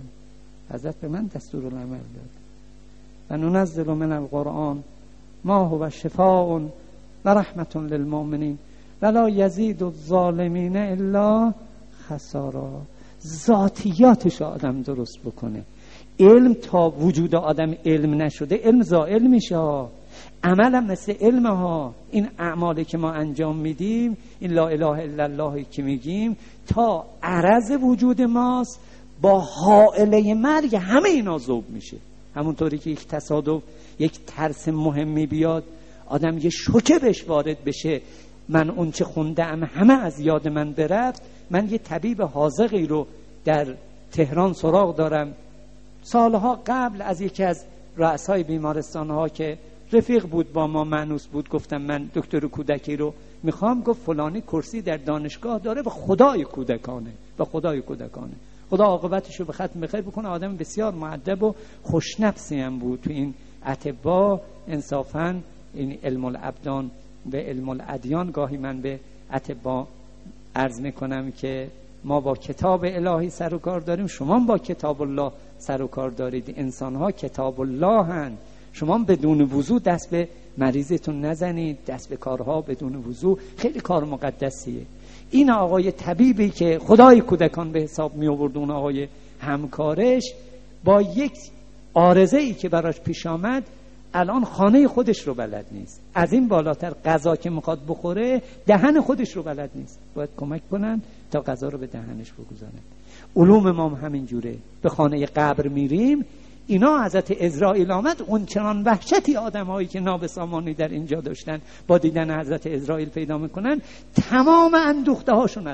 و ننزل من القرآن ما هو شفاء و رحمت للمؤمنین ولا یزید الظالمین الا خسارا. ذاتیاتش آدم درست بکنه. علم تا وجود آدم علم نشده علم زائل میشه. عمل هم مثل علم ها. این اعمالی که ما انجام میدیم، این لا اله الا الله که میگیم، تا عرض وجود ماست با حائله مرگ همه اینا ذوب میشه. همونطوری که یک تصادف، یک ترس مهمی بیاد، آدم یه شوکه بهش وارد بشه، من اون چه خوندم همه از یاد من برفت. من یه طبیب حاذقی رو در تهران سراغ دارم، سالها قبل از یکی از رؤسای بیمارستان‌ها که رفیق بود با ما، مانوس بود، گفتم من دکتر کودکی رو میخوام. گفت فلانی کرسی در دانشگاه داره و خدای کودکانه. خدا عاقبتش رو به ختم بخیر بکنه. آدم بسیار مؤدب و خوشنفسی هم بود. تو این اطباء انصافاً این علم الابدان به علم الادیان، گاهی من به اطباء عرض میکنم که ما با کتاب الهی سر و کار داریم، شما با کتاب الله سر و کار دارید. انسان ها کتاب الله هن. شما بدون وضو دست به مریضتون نزنید، دست به کارها بدون وضو خیلی کار مقدسیه. این آقای طبیبی که خدای کودکان به حساب می آورد، اون آقای همکارش، با یک عارضه‌ای که براش پیش آمد الان خانه خودش رو بلد نیست. از این بالاتر غذا که میخواد بخوره دهن خودش رو بلد نیست. باید کمک کنن تا غذا رو به دهنش بگذارن. علوم ما همین جوره. به خانه قبر میریم، اینا حضرت عزرائیل آمد، اون چنان وحشتی آدمایی که نابسامانی در اینجا داشتن با دیدن حضرت عزرائیل پیدا میکنن، تمام اندوخته هاشون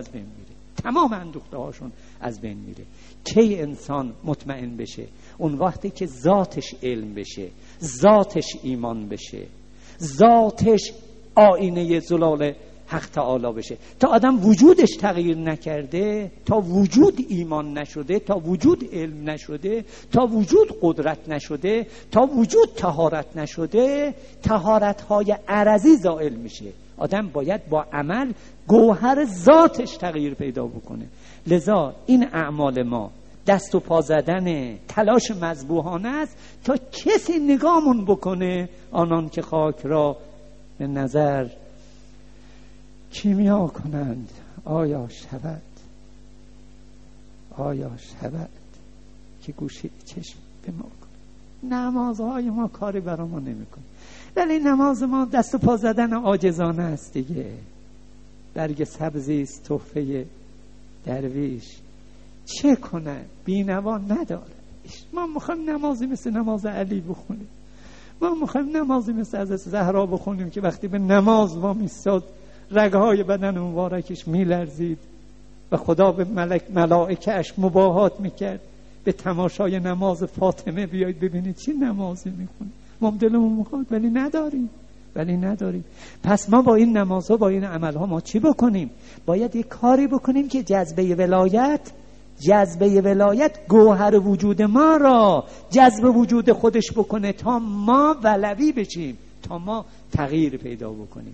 از بین میره. کی انسان مطمئن بشه؟ اون وقتی که ذاتش علم بشه، ذاتش ایمان بشه، ذاتش آینه زلال حق تعالی بشه. تا آدم وجودش تغییر نکرده، تا وجود ایمان نشده، تا وجود علم نشده، تا وجود قدرت نشده، تا وجود طهارت نشده، طهارت‌های عرضی زائل میشه. آدم باید با عمل گوهر ذاتش تغییر پیدا بکنه. لذا این اعمال ما دست و پا زدن، تلاش مذبوحانه است تا کسی نگامون بکنه. آنان که خاک را به نظر کیمیا کنند، آیا شود که گوشه چشم به ما کنند. نمازهای ما کاری برای ما نمیکنه، ولی نماز ما دست و پا زدن عاجزانه است دیگه. برگ سبزی است تحفه درویش، چه کنه؟ بینوا نداره. ما میخوایم نمازی مثل نماز علی بخونیم، ما میخوایم نمازی مثل حضرت زهرا بخونیم که وقتی به نماز ما میستاد رگهای بدن مبارکش میلرزید و خدا به ملائکه‌اش مباهات میکرد به تماشای نماز فاطمه بیایید ببینید چی نمازی میخونه. ما دلمون میخواد ولی نداریم. پس ما با این نمازها، با این عملها ما چی بکنیم؟ باید یک کاری بکنیم که جذبه ولایت جذبه ولایت گوهر وجود ما را جذب وجود خودش بکنه تا ما ولوی بشیم، تا ما تغییر پیدا بکنیم.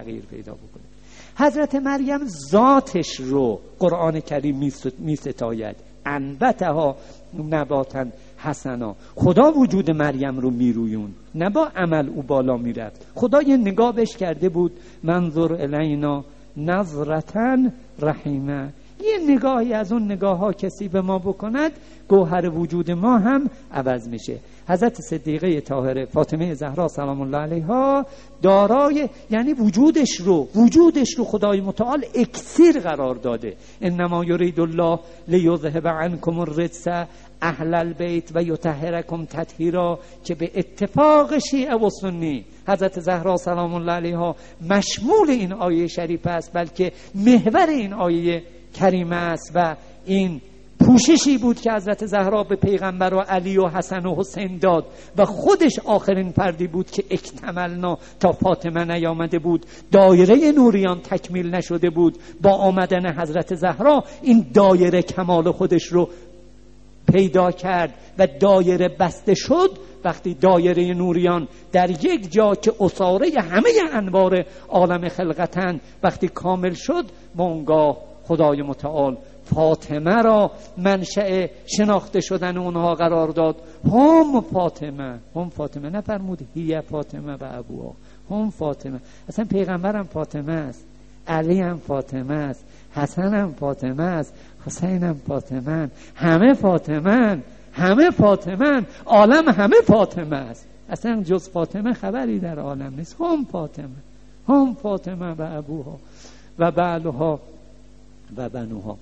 حضرت مریم ذاتش رو قرآن کریم می ستاید. انبتها نباتا حسنا. خدا وجود مریم رو میرویون، نه با عمل او بالا میرفت. خدا یه نگاه بهش کرده بود، منظر الینا نظرتن رحیمه. یه نگاهی از اون نگاه ها کسی به ما بکند، گوهر وجود ما هم عوض میشه. حضرت صدیقه طاهره فاطمه زهرا سلام الله علیها دارای، یعنی وجودش رو خدای متعال اکسیر قرار داده. انما یرید الله لیذهب عنکم الرجس اهل البیت و یطهرکم تطهیرا، که به اتفاق شیعه و سنی حضرت زهرا سلام الله علیها مشمول این آیه شریف است، بلکه محور این آیه کریمه است و این پوششی بود که حضرت زهرا به پیغمبر و علی و حسن و حسین داد و خودش آخرین فردی بود که اکتملنا تا فاطمه نیامده بود، دایره نوریان تکمیل نشده بود. با آمدن حضرت زهرا این دایره کمال خودش رو پیدا کرد و دایره بسته شد. وقتی دایره نوریان در یک جا که اساره همه انوار عالم خلقتن وقتی کامل شد، اونگاه خدای متعال فاطمه را منشأ شناخته شدن اونها قرار داد. هم فاطمه نفرمود هی فاطمه و ابوها، هم فاطمه. اصلا پیغمبر هم فاطمه است، علی هم فاطمه است، حسن هم فاطمه است، حسین هم فاطمه، همه فاطمه، عالم همه فاطمه است. اصلا جز فاطمه خبری در عالم نیست. هم فاطمه و ابوها و بعلها و بنوها.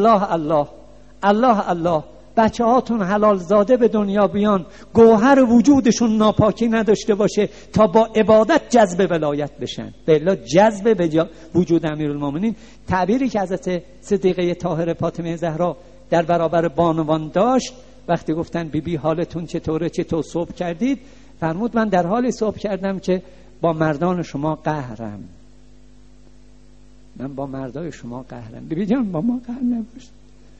الله بچه هاتون حلال زاده به دنیا بیان، گوهر وجودشون ناپاکی نداشته باشه تا با عبادت جذب ولایت بشن. بلا جذب به وجود امیرالمومنین، تعبیری که حضرت صدیقه طاهره فاطمه زهرا در برابر بانوان داشت وقتی گفتن بی حالتون چطوره، چطور صبح کردید، فرمود من در حالی صبح کردم که با مردان شما قهرم. من با مردای شما قهرم. بیبی جان با ما قهر نباش،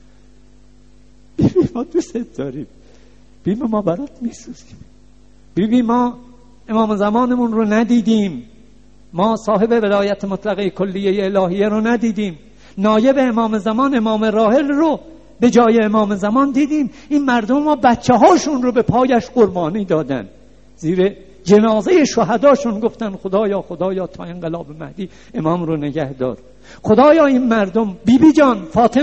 بیبی ما دوست داریم، بیبی ما برات میسوزیم، بیبی ما امام زمانمون رو ندیدیم، ما صاحب ولایت مطلقه کلیه الهیه رو ندیدیم، نایب امام زمان امام راحل رو به جای امام زمان دیدیم. این مردم ما بچه هاشون رو به پایش قربانی دادن، زیر جنازه شهداشون گفتن خدایا تا انقلاب مهدی امام رو نگه دار. خدایا این مردم، بیبی جان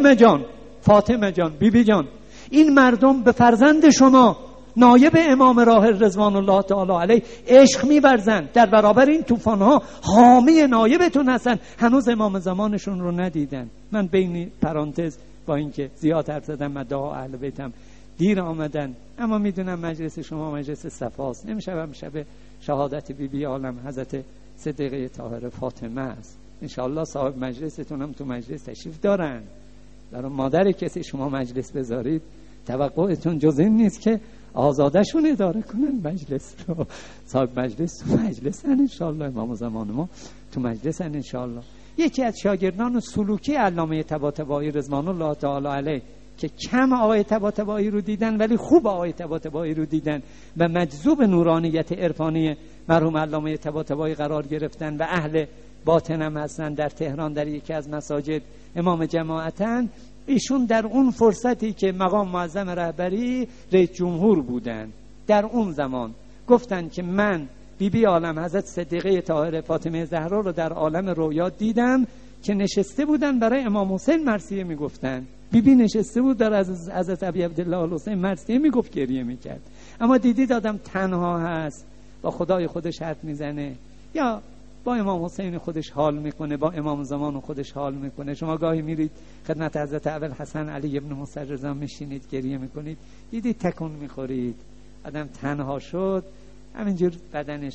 فاطمه جان بیبی جان، این مردم به فرزند شما نایب امام راحل رضوان الله تعالی علیه عشق می‌ورزن، در برابر این طوفان‌ها حامی نایبتون هستن، هنوز امام زمانشون رو ندیدن. من بین پرانتز با اینکه زیاد حرف زدم، مداح اهل بیتم دیر آمدن، اما میدونم مجلس شما مجلس صفاست، نمیشه شب شهادت بیبی عالم حضرت صدیقه طاهره فاطمه است. انشاءالله صاحب مجلستون هم تو مجلس تشریف دارن، برای مادر کسی شما مجلس بذارید، توقعتون جز این نیست که آزادشون اداره کنن مجلس رو. صاحب مجلس تو مجلسن انشاءالله، امام زمان ما تو مجلسن انشاءالله. یکی از شاگردان سلوکی علامه طباطبایی رضوان الله تعالی علیه که کم آقای طباطبایی رو دیدن ولی خوب آقای طباطبایی رو دیدن و مجذوب نورانیت عرفانی مرحوم علامه طباطبایی قرار گرفتن و اهل باطنم هستن، در تهران در یکی از مساجد امام جماعتن، ایشون در اون فرصتی که مقام معظم رهبری رئیس جمهور بودن در اون زمان گفتن که من بیبی عالم حضرت صدیقه طاهره فاطمه زهرا رو در عالم رویا دیدم که نشسته بودن برای امام حسین مرثیه میگفتن. بیبی نشسته بود در از حضرت ابی عبدالله الحسین مرثیه میگفت، گریه میکرد. اما دیدید آدم تنها هست، با خدای خودش حرف میزنه یا با امام حسین خودش حال میکنه، با امام زمان خودش حال میکنه. شما گاهی میرید خدمت حضرت ابوالحسن علی ابن موسی رضا میشینید گریه میکنید، دیدید تکون میخورید. آدم تنها شد همینجور بدنش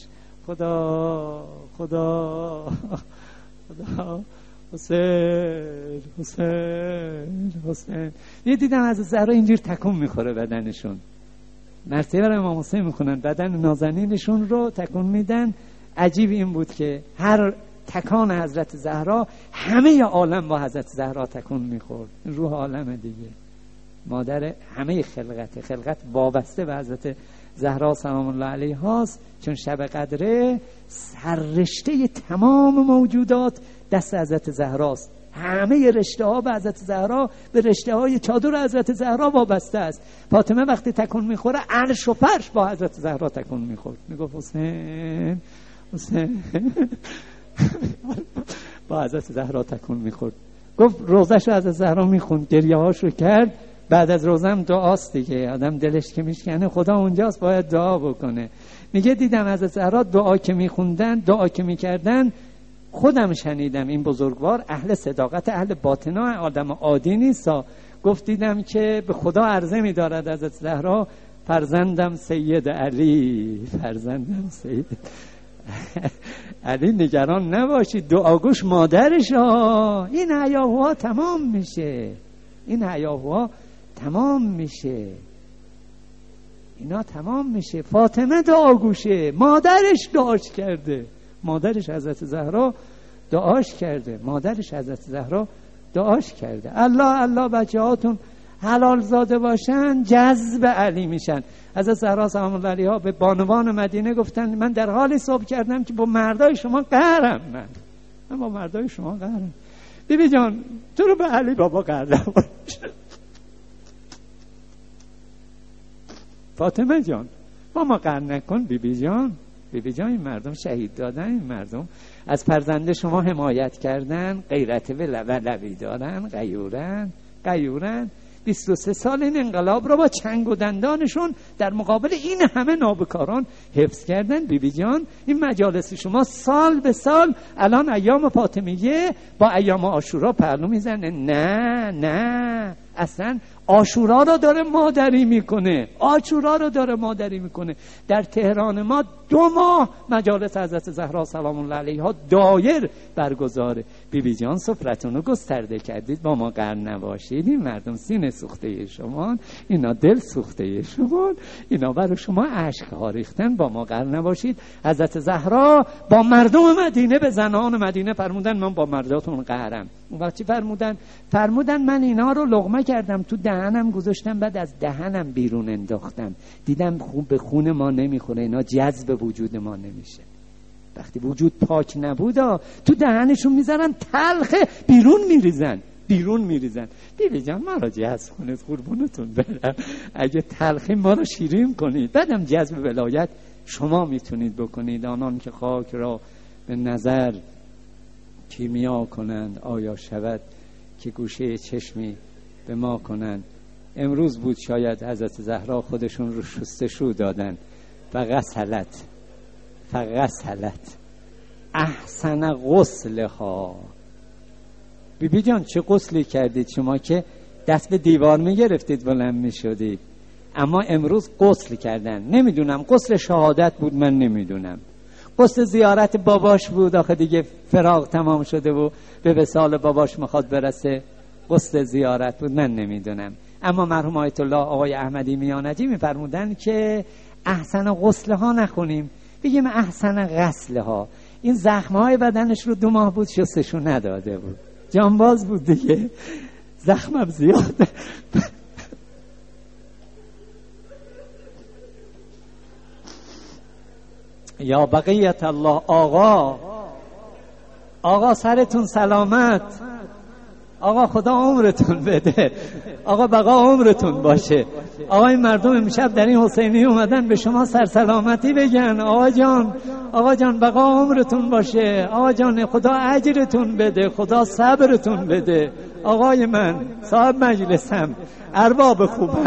خدا حسین. دیدم از زهرا اینجور تکون میخوره بدنشون، مرتبه برای امام حسین میخونن، بدن نازنینشون رو تکون میدن. عجیب این بود که هر تکان حضرت زهرا همه عالم با حضرت زهرا تکون میخورد. روح عالم دیگه، مادر همه خلقت وابسته به حضرت زهرا سلام الله علیها است، چون شب قدره سررشته تمام موجودات دست حضرت زهراست. همه رشته ها به حضرت زهرا، به رشته های چادر حضرت زهرا وابسته است. فاطمه وقتی تکون میخوره عرش و فرش با حضرت زهرا تکون میخورد، میگفت حسین با حضرت زهرا تکون میخورد. گفت روزش رو حضرت زهرا میخوند، گریه هاشو کرد. بعد از روزم دعاست دیگه، آدم دلش که میشکنه خدا اونجاست باید دعا بکنه. میگه دیدم حضرت زهرا دعا که میخوندن، دعا که میکردن، خودم شنیدم این بزرگوار اهل صداقت، اهل باطنا، آدم عادی نیست. گفت دیدم که به خدا عرضه می‌دارد حضرت زهرا فرزندم سید علی، فرزندم سید علی، نگران نباشید، دعاگوش مادرش ها. این هیاهوها تمام میشه، این هیاهوها تمام میشه، اینا تمام میشه. فاطمه دعاگوشه، مادرش دعاش کرده، مادرش حضرت زهرا دعاش کرده، مادرش حضرت زهرا دعاش کرده. الله بچه هاتون حلال زاده باشن جذب علی میشن. حضرت زهرا سلام الله علیها به بانوان مدینه گفتن من در حالی صبح کردم که با مردای شما قهرم، من با مردای شما قهرم. بیبی جان تو رو به علی بابا قهرم باش. فاطمه جان با ما قهر نکن بیبی جان. بیبی جان این مردم شهید دادن، این مردم از فرزند شما حمایت کردن، غیرت ولوی دارن، غیورن 23 سال این انقلاب رو با چنگ و دندانشون در مقابل این همه نابکاران حفظ کردن. بیبی جان این مجالس شما سال به سال الان ایام فاطمیه با ایام عاشورا پهلو میزنه. نه اصلا عاشورا رو داره مادری میکنه، عاشورا رو داره مادری میکنه. در تهران ما 2 ماه مجالس حضرت زهرا سلام الله علیها دایر برگزاره. بیبی جان سفرتون رو گسترده کردید، با ما قهر نباشید. این مردم سینه سوخته شما، اینا دل سوخته شما، اینا برای شما اشک ها ریختن، با ما قهر نباشید. حضرت زهرا با مردم مدینه، به زنان مدینه فرمودن من با مرداتون قهرم. اون وقت چی فرمودن من اینا رو لقمه کردم، تو دهنم گذاشتم، بعد از دهنم بیرون انداختم، دیدم به خون ما نمیخوره، اینا جذب وجود ما نمیشه. وقتی وجود پاک نبودا تو دهنشون میذارن تلخه، بیرون میریزن. بیبی جان ما را جذب کنید قربونتون برم، اگه تلخی ما رو شیرین کنید، بعدم جذب ولایت شما میتونید بکنید. آنان که خاک را به نظر کیمیا کنند، آیا شود که گوشه چشمی به ما کنند. امروز بود شاید حضرت زهرا خودشون رو شستشو دادن، فغسلت احسن غسلها. بیبی جان چه غسلی کردید شما که دست به دیوار میگرفتید بلند میشدید، اما امروز غسل کردن. نمیدونم غسل شهادت بود، من نمیدونم، غسل زیارت باباش بود، آخه دیگه فراق تمام شده و به وصال باباش میخواد برسه، غسل زیارت بود، من نمیدونم. اما مرحوم آیت الله آقای احمدی میانجی میفرمودن که احسن غسلها نخونیم، بگیم احسن غسلها. این زخمهای بدنش رو 2 ماه بود شستشو نداده بود، جانباز بود دیگه، زخمم زیاده. یا بقیت الله. آقا سرتون سلامت، آقا خدا عمرتون بده، آقا بقا عمرتون باشه. آقا این مردم امشب در این حسینی اومدن به شما سرسلامتی بگن. آقا جان بقا عمرتون باشه، آقا جان خدا اجرتون بده، خدا صبرتون بده. آقای من صاحب مجلسم، ارباب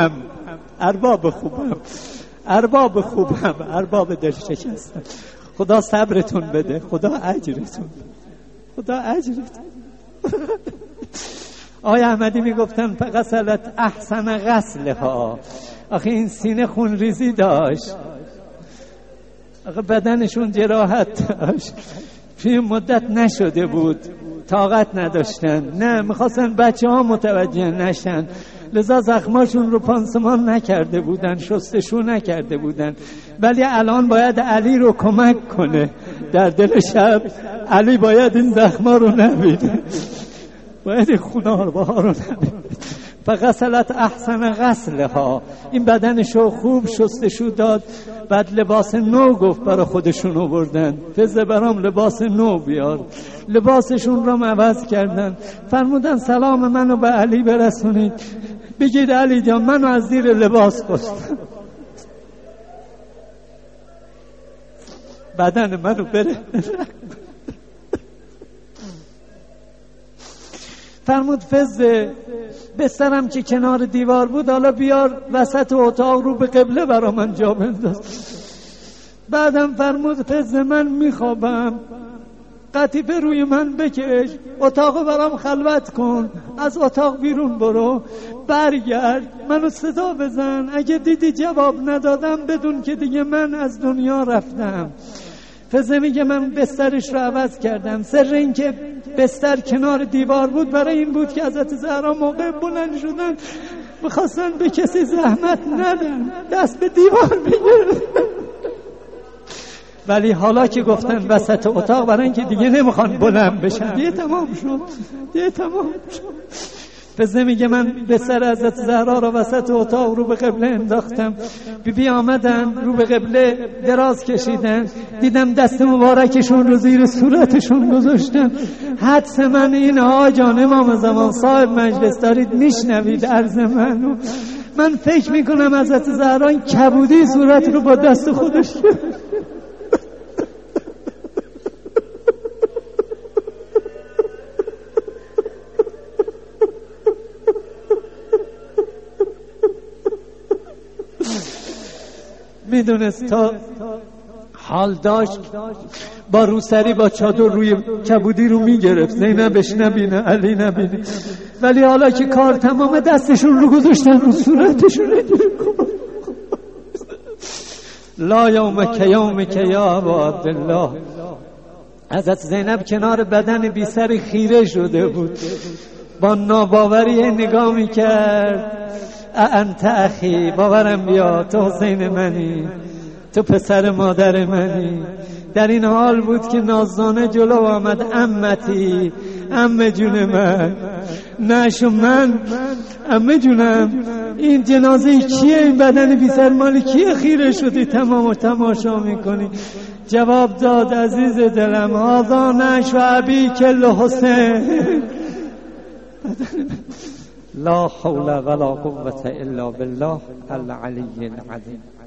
خوبم، ارباب دل شکستم، خدا صبرتون بده، خدا اجرتون. آقای احمدی میگفتن فغسلت احسن غسلها. آخه این سینه خون ریزی داشت، آخه بدنشون جراحت داشت، توی مدت نشده بود، طاقت نداشتن، نه میخواستن بچه ها متوجه نشن، لذا زخماشون رو پانسمان نکرده بودن، شستشو نکرده بودن. ولی الان باید علی رو کمک کنه در دل شب. علی باید این زخما رو نبینه، باید این خونارباها رو نبینه، فغسلت احسن غسلها، این بدنشو خوب شستشو داد، بعد لباس نو گفت برای خودشون آوردن، فزه برام لباس نو بیار. لباسشون رو عوض کردن، فرمودن سلام منو به علی برسونید، بگید علی جان منو از زیر لباس پشتم، بدن منو بره. فرمود فزه بسترم که کنار دیوار بود حالا بیار وسط اتاق رو به قبله برا من جا بنداز. بعدم فرمود فزه من میخوابم، قطیفه روی من بکش، اتاق برام خلوت کن، از اتاق بیرون برو، برگرد منو صدا بزن، اگه دیدی جواب ندادم بدون که دیگه من از دنیا رفتم. فزه میگه من بسترش رو عوض کردم. سر این که بستر کنار دیوار بود برای این بود که حضرت زهرا موقع بلند شدن میخواستن به کسی زحمت ندن، دست به دیوار بگیرن، ولی حالا که گفتن وسط اتاق برای این که دیگه نمیخوان بلند بشن، دیگه تمام شد. فزه میگه من به سر حضرت زهرا رو وسط اتاق رو به قبله انداختم. بی آمدن رو به قبله دراز کشیدن، دیدم دست مبارکشون رو زیر صورتشون گذاشتن. حدس من این آقا جان امام زمان صاحب مجلس دارید میشنوید عرض منو، من فکر میکنم حضرت زهرا این کبودی صورت رو با دست خودش میدونست تا حال داشت با روسری با چادر روی کبودی رو میگرفت، زینبش نبینه، علی نبینه، ولی حالا که کار تمام دستشون رو گذاشتن رو صورتشون. لا یومک یومک یا ابا عبدالله. حضرت زینب کنار بدن بی سر خیره شده بود، با ناباوری نگاه میکرد. انت اخی، باورم بیا تو حسین منی، تو پسر مادر منی. در این حال بود که نازدانه جلو آمد، امتی، عمه جون من، نشو من عمه جونم، این جنازه کیه؟ این بدن بی سر مال کیه خیره شدی تماشا میکنی؟ جواب داد عزیز دلم هذا نشو ابی کل حسین. لا حول ولا قوة الا بالله العلی العظیم.